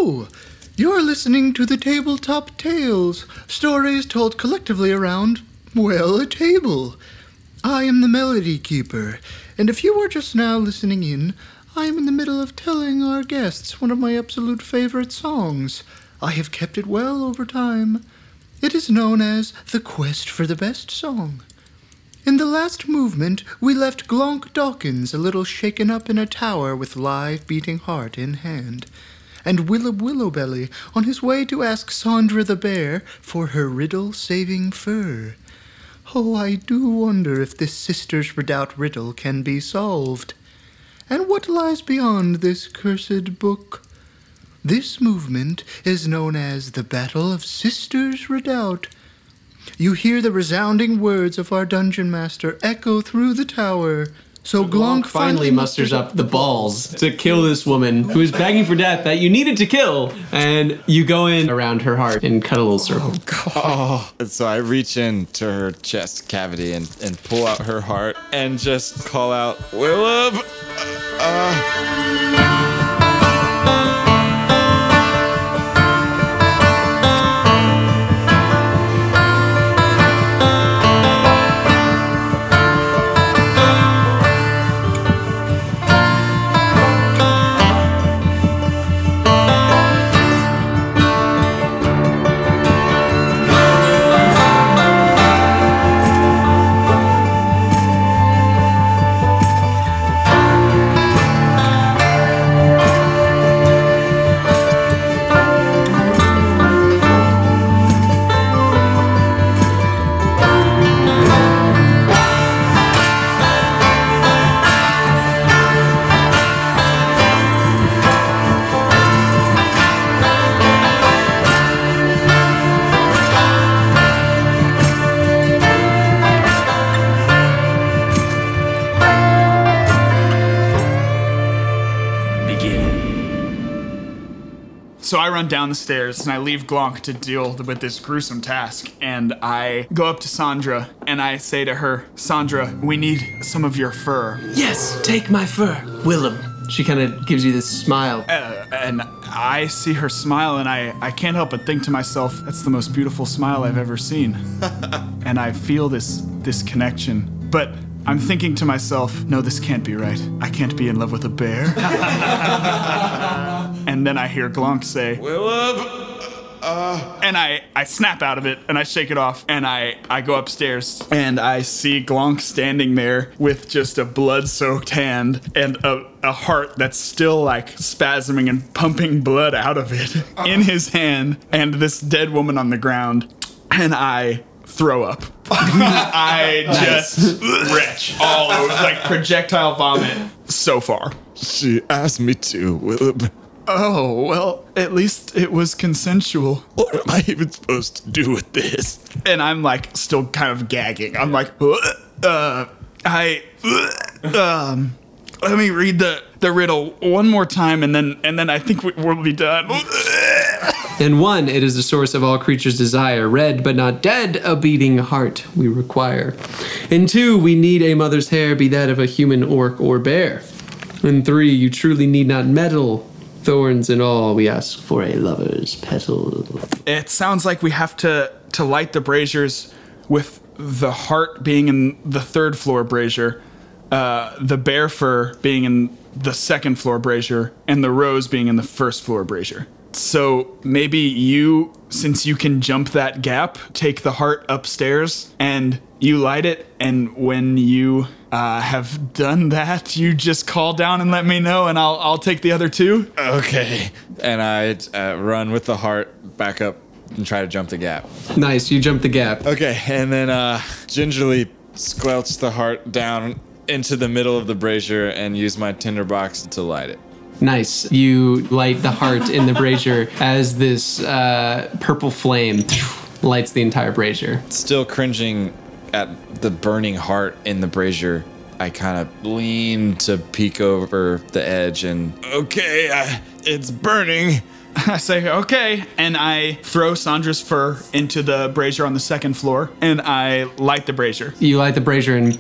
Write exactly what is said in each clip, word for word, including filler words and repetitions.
Hello! You're listening to the Tabletop Tales, stories told collectively around, well, a table. I am the Melody Keeper, and if you are just now listening in, I am in the middle of telling our guests one of my absolute favorite songs. I have kept it well over time. It is known as The Quest for the Best Song. In the last movement, we left Glonk Dawkins a little shaken up in a tower with live beating heart in hand, and Willib Willowbelly on his way to ask Sandra the bear for her riddle-saving fur. Oh, I do wonder if this Sisters Redoubt riddle can be solved. And what lies beyond this cursed book? This movement is known as the Battle of Sisters Redoubt. You hear the resounding words of our dungeon master echo through the tower. So Glonk, Glonk finally musters up the balls to kill this woman who is begging for death that you needed to kill. And you go in around her heart and cut a little circle. Oh, God. Oh. So I reach into her chest cavity and, and pull out her heart and just call out, Willib! Uh... So I run down the stairs and I leave Glonk to deal with this gruesome task. And I go up to Sandra and I say to her, Sandra, we need some of your fur. Yes, take my fur, Willib. She kind of gives you this smile. Uh, and I see her smile and I, I can't help but think to myself, that's the most beautiful smile I've ever seen. And I feel this this connection. But I'm thinking to myself, no, this can't be right. I can't be in love with a bear. And then I hear Glonk say, Willib! Uh... And I, I snap out of it, and I shake it off, and I, I go upstairs, and I see Glonk standing there with just a blood-soaked hand and a, a heart that's still, like, spasming and pumping blood out of it uh. in his hand, and this dead woman on the ground, and I throw up. I Nice. just retch all over, like projectile vomit so far. She asked me to, Willib. Oh, well, at least it was consensual. What am I even supposed to do with this? And I'm like still kind of gagging. I'm like, uh, I, um, let me read the, the riddle one more time and then and then I think we, we'll be done. In one, it is the source of all creatures' desire. Red, but not dead, a beating heart we require. In two, we need a mother's hair, be that of a human, orc, or bear. In three, you truly need not meddle. Thorns and all, we ask for a lover's petal. It sounds like we have to, to light the braziers with the heart being in the third floor brazier, uh, the bear fur being in the second floor brazier, and the rose being in the first floor brazier. So maybe you, since you can jump that gap, take the heart upstairs and you light it, and when you uh, have done that, you just call down and let me know, and I'll I'll take the other two. Okay. And I uh, run with the heart back up and try to jump the gap. Nice, you jumped the gap. Okay, and then uh, gingerly squelch the heart down into the middle of the brazier and use my tinderbox to light it. Nice. You light the heart in the brazier as this uh, purple flame lights the entire brazier. Still cringing at the burning heart in the brazier, I kind of lean to peek over the edge and, okay, I, it's burning. I say, okay, and I throw Sandra's fur into the brazier on the second floor, and I light the brazier. You light the brazier and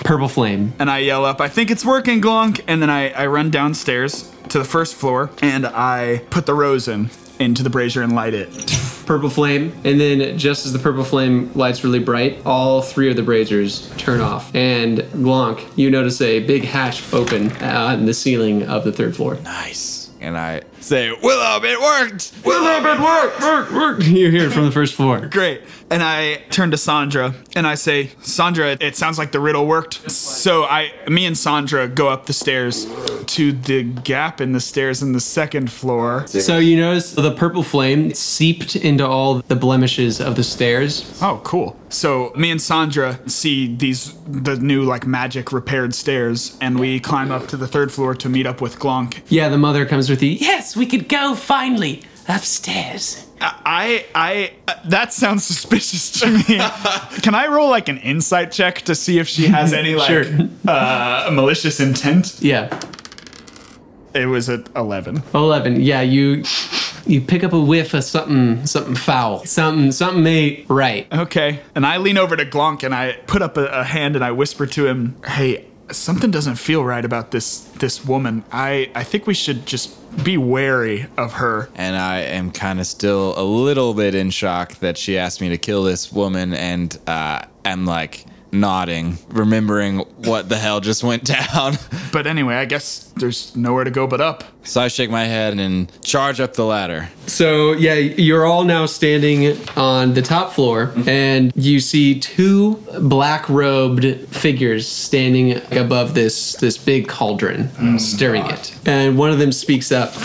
Purple flame. And I yell up, I think it's working, Glonk. And then I, I run downstairs to the first floor and I put the rose in into the brazier and light it. Purple flame, and then just as the purple flame lights really bright, all three of the braziers turn off. And Glonk, you notice a big hatch open uh, in the ceiling of the third floor. Nice. And I say, Willem, it worked! Willem, it worked, worked, worked. You hear it from the first floor. Great. And I turn to Sandra and I say, Sandra, it sounds like the riddle worked. So I, me and Sandra go up the stairs to the gap in the stairs in the second floor. So you notice the purple flame seeped into all the blemishes of the stairs. Oh, cool. So me and Sandra see these, the new like magic repaired stairs, and we climb up to the third floor to meet up with Glonk. Yeah, the mother comes with you. Yes, we could go finally upstairs. I, I, I that sounds suspicious to me. Can I roll like an insight check to see if she has any like Sure. uh, malicious intent? Yeah. It was at eleven. eleven. Yeah, you you pick up a whiff of something something foul. Something something ain't right. Okay. And I lean over to Glonk and I put up a, a hand and I whisper to him, hey, something doesn't feel right about this this woman. I, I think we should just be wary of her. And I am kind of still a little bit in shock that she asked me to kill this woman, and uh, I'm like nodding, remembering what the hell just went down. But anyway, I guess there's nowhere to go but up. So I shake my head and charge up the ladder. So yeah, you're all now standing on the top floor, and you see two black-robed figures standing above this this big cauldron, Oh, stirring God. it. And one of them speaks up.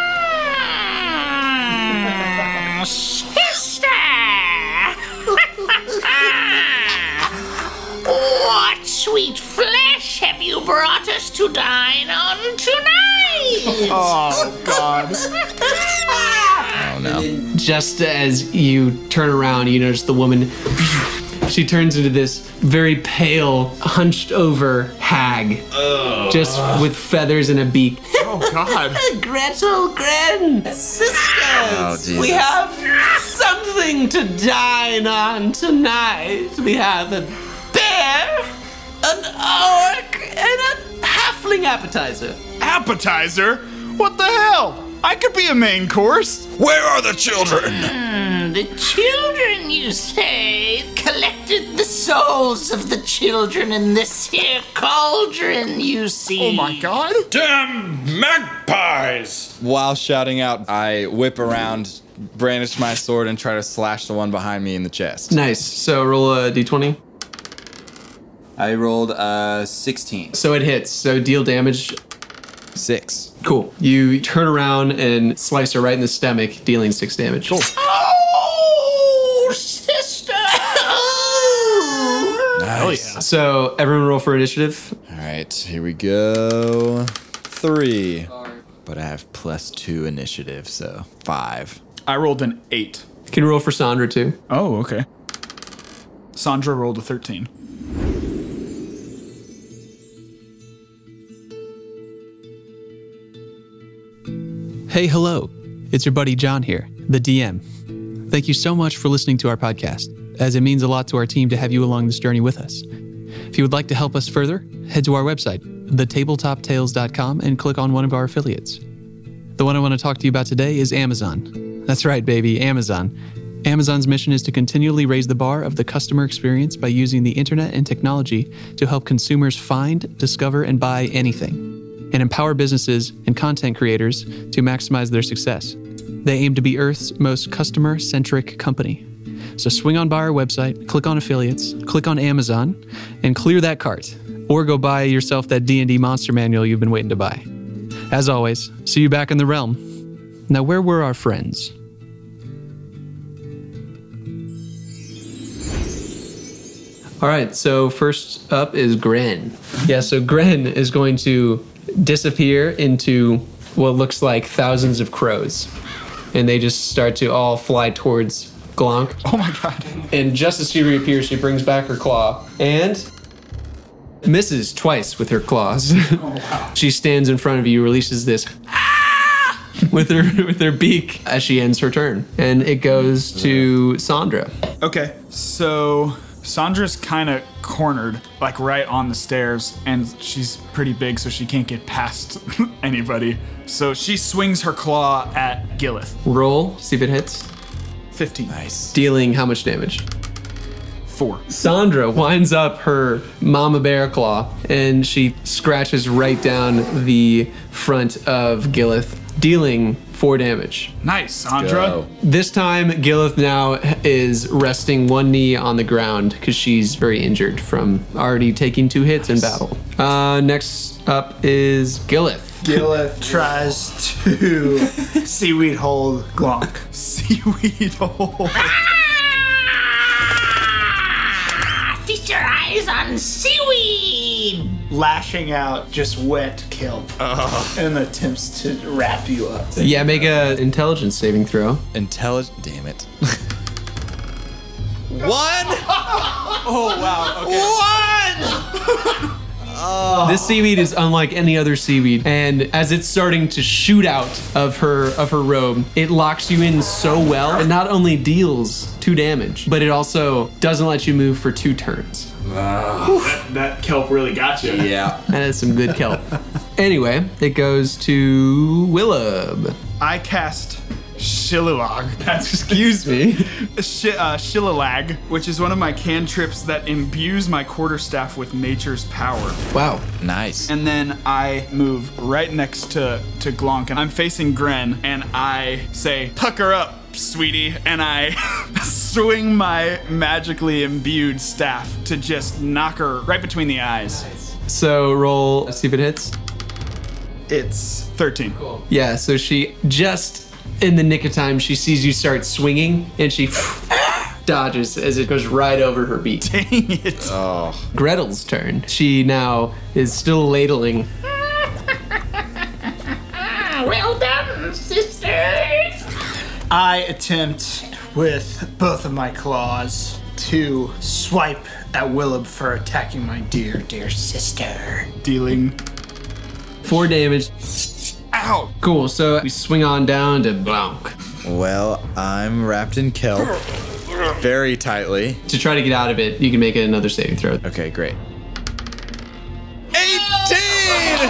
Sister! What sweet flesh have you brought us to dine on tonight? Oh, God. Oh no. Just as you turn around, you notice the woman. She turns into this very pale, hunched over hag, just with feathers and a beak. Oh, God. Gretel, Gren, sisters, Oh, Jesus. we have something to dine on tonight. We have a bear, an orc, and a halfling appetizer. Appetizer? What the hell? I could be a main course. Where are the children? Hmm, the children, you say, collected the souls of the children in this here cauldron, you see. Oh, my God. Damn magpies! While shouting out, I whip around, brandish my sword, and try to slash the one behind me in the chest. Nice. So roll a d twenty. I rolled uh sixteen. So it hits. So deal damage. Six. Cool. You turn around and slice her right in the stomach, dealing six damage. Cool. Oh, sister! Nice. So everyone roll for initiative. All right, here we go. Three. But I have plus two initiative, so five. I rolled an eight. You can roll for Sandra too. Oh, okay. Sandra rolled a thirteen. Hey, hello. It's your buddy John here, the D M. Thank you so much for listening to our podcast, as it means a lot to our team to have you along this journey with us. If you would like to help us further, head to our website, the tabletop tales dot com, and click on one of our affiliates. The one I want to talk to you about today is Amazon. That's right, baby, Amazon. Amazon's mission is to continually raise the bar of the customer experience by using the internet and technology to help consumers find, discover, and buy anything, and empower businesses and content creators to maximize their success. They aim to be Earth's most customer-centric company. So swing on by our website, click on affiliates, click on Amazon, and clear that cart. Or go buy yourself that D and D monster manual you've been waiting to buy. As always, see you back in the realm. Now, where were our friends? All right, so first up is Gren. Yeah, so Gren is going to disappear into what looks like thousands of crows. And they just start to all fly towards Glonk. Oh my God. And just as she reappears, she brings back her claw and misses twice with her claws. Oh, wow. She stands in front of you, releases this "Ah!" with her with her beak as she ends her turn. And it goes to Sandra. Okay, so Sandra's kind of cornered, like right on the stairs, and she's pretty big, so she can't get past anybody. So she swings her claw at Gilith. Roll, see if it hits. fifteen. Nice. Dealing how much damage? Four. Sandra winds up her mama bear claw and she scratches right down the front of Gilith, dealing four damage. Nice, Sandra. Go. This time, Gilith now is resting one knee on the ground because she's very injured from already taking two hits in battle. Uh, next up is Gilith. Gilith tries to seaweed hold Glonk. Seaweed hole. Feast your eyes on seaweed! Lashing out just wet kelp and attempts to wrap you up. Yeah, make a intelligence saving throw. Intelligent. Damn it. One. Oh, wow. Okay. One. This seaweed is unlike any other seaweed, and as it's starting to shoot out of her of her robe, it locks you in so well. It not only deals two damage, but it also doesn't let you move for two turns. that, that kelp really got you. Yeah. That is some good kelp. Anyway, it goes to Willab. I cast Shillilag. That's Excuse me. Sh- uh, Shillilag, which is one of my cantrips that imbues my quarterstaff with nature's power. Wow. Nice. And then I move right next to, to Glonk, and I'm facing Gren, and I say, pucker up, sweetie, and I swing my magically imbued staff to just knock her right between the eyes. So roll, see if it hits. It's thirteen. Yeah, so she just in the nick of time, she sees you start swinging, and she dodges as it goes right over her beak. Dang it. Oh. Gretel's turn. She now is still ladling. Well done, sisters! I attempt with both of my claws to swipe at Willab for attacking my dear, dear sister. Dealing. Four damage. Ow. Cool, so we swing on down to Blanc. Well, I'm wrapped in kelp very tightly. To try to get out of it, you can make it another saving throw. Okay, great. eighteen!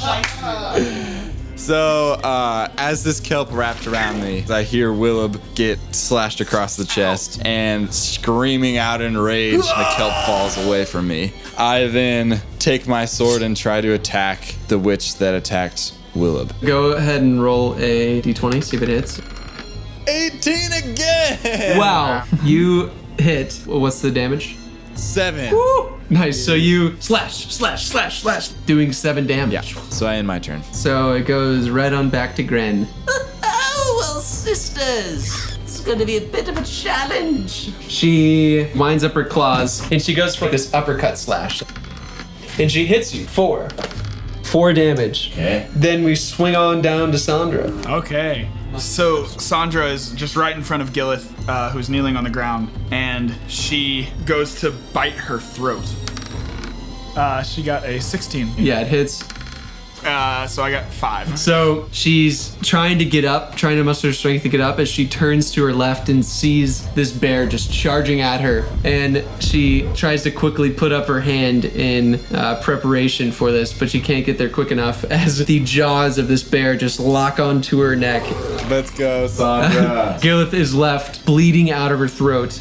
So, uh, as this kelp wrapped around me, I hear Willab get slashed across the chest and screaming out in rage, the kelp falls away from me. I then take my sword and try to attack the witch that attacked Willab. Go ahead and roll a d twenty, see if it hits. eighteen again! Wow, you hit. What's the damage? Seven. Nice, so you slash, slash, slash, slash, doing seven damage. Yeah, so I end my turn. So it goes right on back to Gren. Oh, well, sisters. It's going to be a bit of a challenge. She winds up her claws, and she goes for this uppercut slash. And she hits you. Four. Four damage. Okay. Then we swing on down to Sandra. Okay. So Sandra is just right in front of Gilith, uh, who's kneeling on the ground, and she goes to bite her throat. Uh, she got a sixteen. Yeah, it hits. Uh, so I got five. So she's trying to get up, trying to muster her strength to get up as she turns to her left and sees this bear just charging at her. And she tries to quickly put up her hand in uh, preparation for this, but she can't get there quick enough as the jaws of this bear just lock onto her neck. Let's go, Sandra. Gilith is left bleeding out of her throat.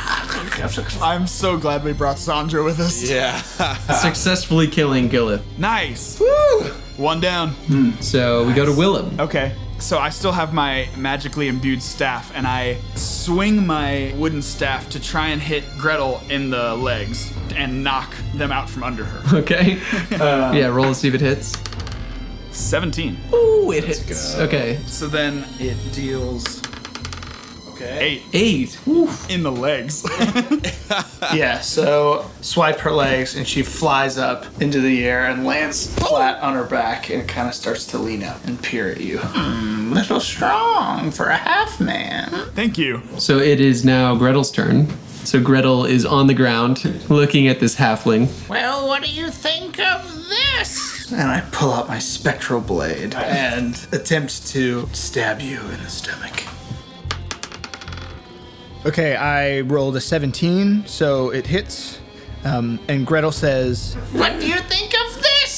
I'm so glad we brought Sandra with us. Yeah. Successfully killing Gilith. Nice. Woo! One down. So we go to Willem. Okay. So I still have my magically imbued staff, and I swing my wooden staff to try and hit Gretel in the legs and knock them out from under her. Okay. Yeah, roll and see if it hits. seventeen. Ooh, it hits. Okay. So then it deals Okay. eight Eight. in the legs. Yeah, so swipe her legs and she flies up into the air and lands flat on her back and kind of starts to lean up and peer at you. Mm, little strong for a half man. Thank you. So it is now Gretel's turn. So Gretel is on the ground looking at this halfling. Well, what do you think of this? And I pull out my spectral blade and attempt to stab you in the stomach. Okay, I rolled a seventeen, so it hits. Um, and Gretel says, What do you think of this?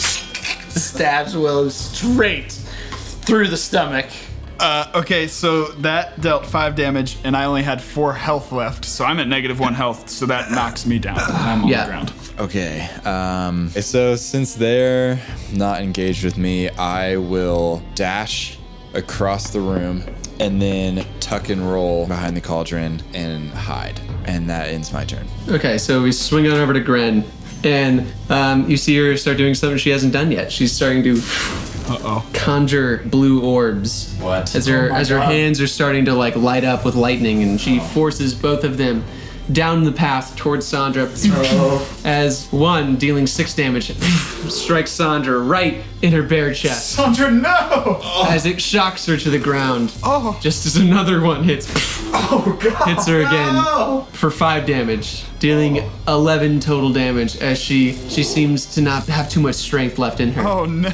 Stabs Willow straight through the stomach. Uh, okay, so that dealt five damage, and I only had four health left, so I'm at negative one health, so that knocks me down. I'm on Yeah. the ground. Okay. Um, so since they're not engaged with me, I will dash across the room and then tuck and roll behind the cauldron and hide. And that ends my turn. Okay, so we swing on over to Gren, and um, you see her start doing something she hasn't done yet. She's starting to Uh-oh. conjure blue orbs. What? As her as her hands are starting to like light up with lightning, and she forces both of them down the path towards Sandra. As one, dealing six damage, strikes Sandra right in her bare chest. Sandra, no! As it shocks her to the ground. Oh. Just as another one hits Oh, God. hits her again No! for five damage, dealing eleven total damage as she she seems to not have too much strength left in her. Oh, no.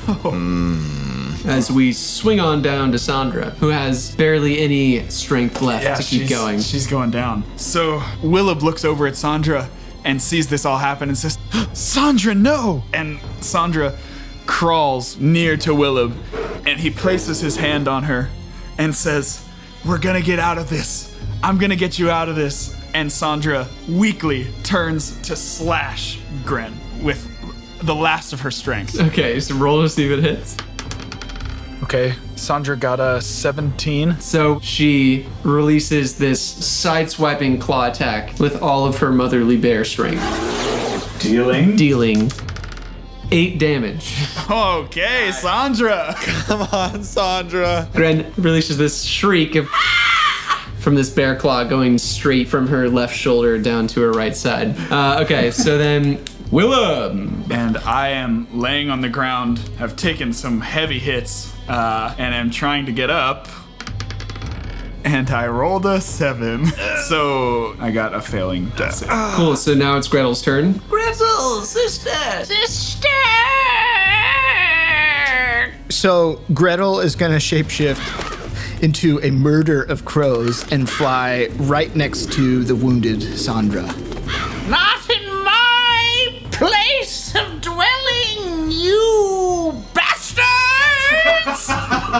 As we swing on down to Sandra, who has barely any strength left to keep she's, going. She's going down. So Willib looks over at Sandra and sees this all happen and says, Sandra, no! And Sandra crawls near to Willib and he places his hand on her and says, we're gonna get out of this. I'm gonna get you out of this. And Sandra weakly turns to slash Gren with the last of her strength. Okay, so roll to see if it hits. Okay, Sandra got a seventeen. So she releases this side-swiping claw attack with all of her motherly bear strength, Dealing. dealing eight damage. Okay, Sandra. Come on, Sandra. Gren releases this shriek of from this bear claw going straight from her left shoulder down to her right side. Uh, okay, so then Willem. And I am laying on the ground, have taken some heavy hits, uh, and am trying to get up. And I rolled a seven. So I got a failing death save. Cool, so now it's Gretel's turn. Gretel, sister. Sister! So Gretel is going to shapeshift into a murder of crows and fly right next to the wounded Sandra. Not in my place of dwelling, you bastards!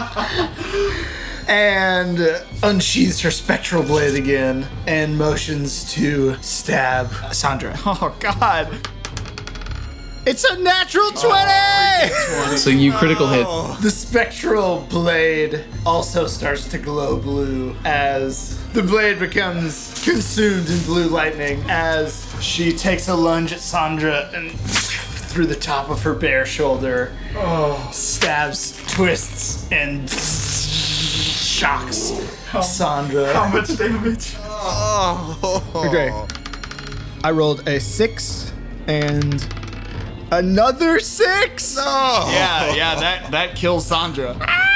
And unsheathes her spectral blade again and motions to stab Sandra. Oh, God. It's a natural twenty! So you critical hit. The spectral blade also starts to glow blue as the blade becomes consumed in blue lightning as she takes a lunge at Sandra and through the top of her bare shoulder, stabs, twists, and shocks Sandra. How much damage? Okay. I rolled a six and another six? Yeah, yeah, that, that kills Sandra.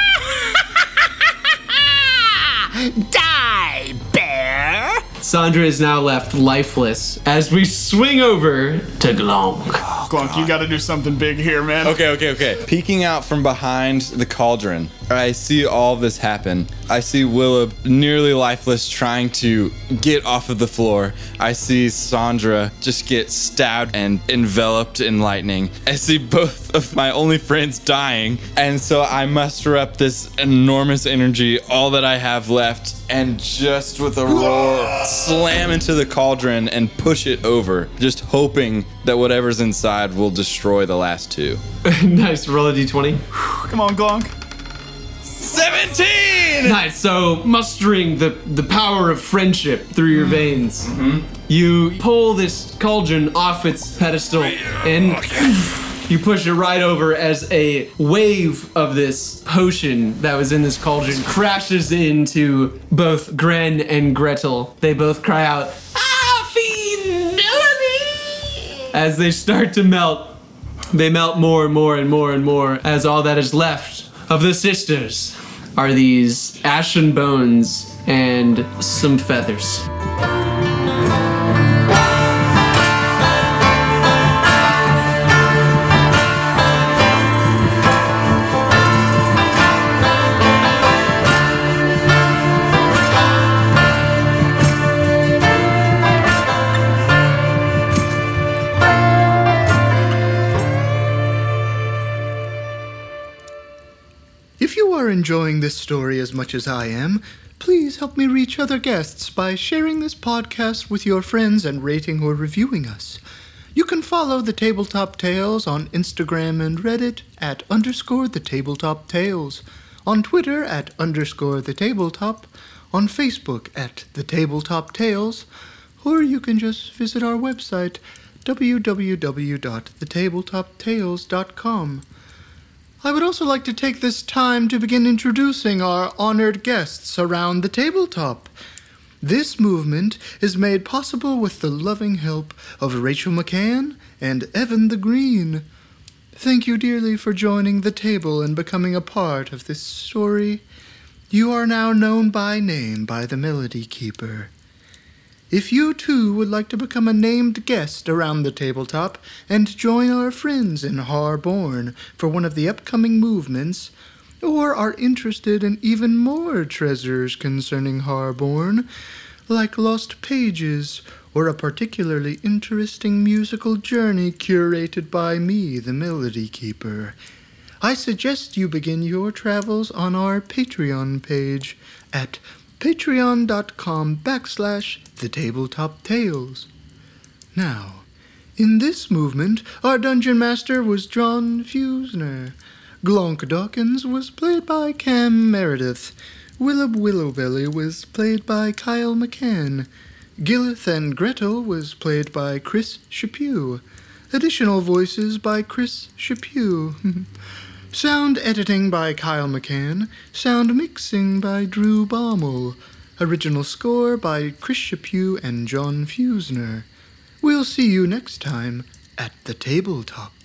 Die, bear! Sandra is now left lifeless as we swing over to Glonk. Glunk, you gotta do something big here, man. Okay, okay, okay. Peeking out from behind the cauldron, I see all this happen. I see Willib nearly lifeless trying to get off of the floor. I see Sandra just get stabbed and enveloped in lightning. I see both of my only friends dying. And so I muster up this enormous energy, all that I have left, and just with a roar, slam into the cauldron and push it over, just hoping that whatever's inside will destroy the last two. Nice, roll a d twenty. Come on, Glunk. seventeen! Nice, so mustering the, the power of friendship through your veins, you pull this cauldron off its pedestal and you push it right over as a wave of this potion that was in this cauldron crashes into both Gren and Gretel. They both cry out, Ah, fiend! as they start to melt. They melt more and more and more and more as all that is left of the sisters are these ashen bones and some feathers. If you are enjoying this story as much as I am, please help me reach other guests by sharing this podcast with your friends and rating or reviewing us. You can follow the Tabletop Tales on Instagram and Reddit at underscore the Tabletop Tales, on Twitter at underscore the Tabletop, on Facebook at the Tabletop Tales, or you can just visit our website, w w w dot the tabletop tales dot com. I would also like to take this time to begin introducing our honored guests around the tabletop. This movement is made possible with the loving help of Rachel McCann and Evan the Green. Thank you dearly for joining the table and becoming a part of this story. You are now known by name by the Melody Keeper. If you too would like to become a named guest around the tabletop and join our friends in Harborn for one of the upcoming movements, or are interested in even more treasures concerning Harborn, like lost pages or a particularly interesting musical journey curated by me, the Melody Keeper, I suggest you begin your travels on our Patreon page at patreon.com backslash the Tabletop Tales. Now, in this movement, our dungeon master was John Fusner. Glonk Dawkins was played by Cam Meredith. Willib Willowbelly was played by Kyle McCann. Gilith and Gretel was played by Chris Chaput. Additional voices by Chris Chaput. Sound editing by Kyle McCann. Sound mixing by Drew Baumel. Original score by Chris Chaput and John Fusner. We'll see you next time at the tabletop.